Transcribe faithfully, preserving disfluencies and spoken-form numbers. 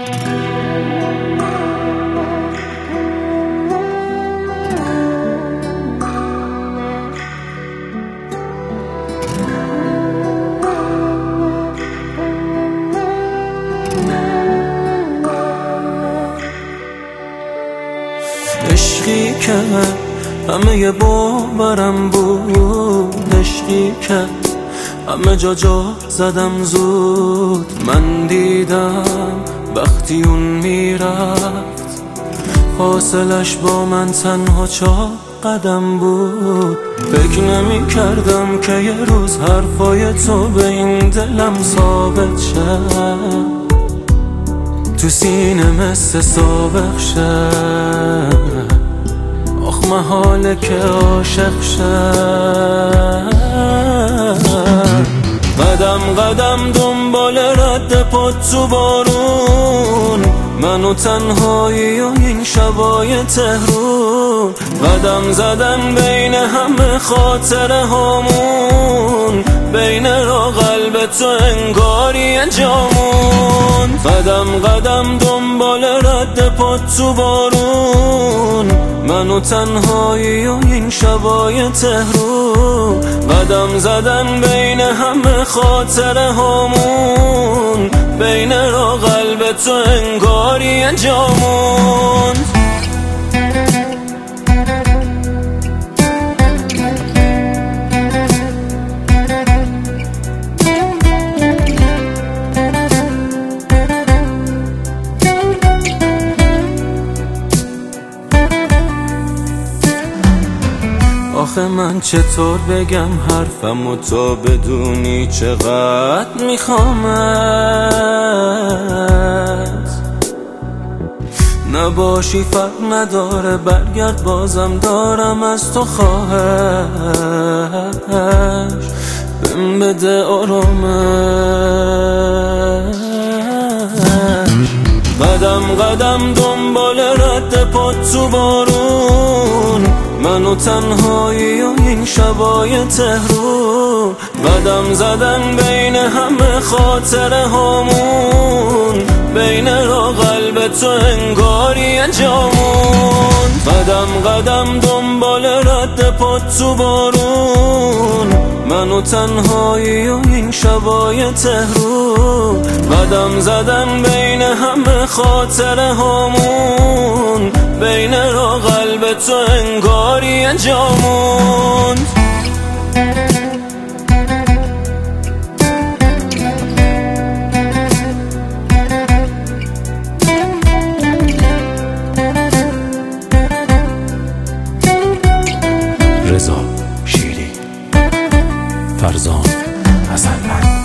عشقی که همه ی باورم بود، عشقی که همه جا جا زدم زود. من دیدم وقتی اون میرفت فاصلش با من تنها چهار قدم بود. فکر نمی کردم که یه روز حرفای تو به این دلم ثابت شه، تو سینه مثل سابق شه. آخ محاله که عاشق شه. قدم قدم دنبال رد پات تو بارون، من و تنهایی و این شبای تهرون. قدم زدن بین همه خاطره هامون، بین را قلب تو انگاری جامون. قدم قدم دنبال رد پات تو بارون، من و تنهایی و این شبای تهرون. قدم زدن بین همه خاطره هامون، بین را قلب تو انگاری جامون. آخه من چطور بگم حرفم و تو بدونی چقدر میخوامت. نباشی فرق نداره، برگرد بازم دارم از تو خواهش. بهم بده آرامش. قدم قدم دنبال رد پات تو بارون، من و تنهایی و این شبای تهرون. قدم زدن بین همه خاطره هامون، بین را قلب تو انگاری جامون. قدم قدم دنبال رد پات تو بارون، من و تنهایی و این شبای تهرون. قدم زدن بین همه خاطره هامون، بین را قلب تو انگاری جامون. رضا شیری، فرزان حسن.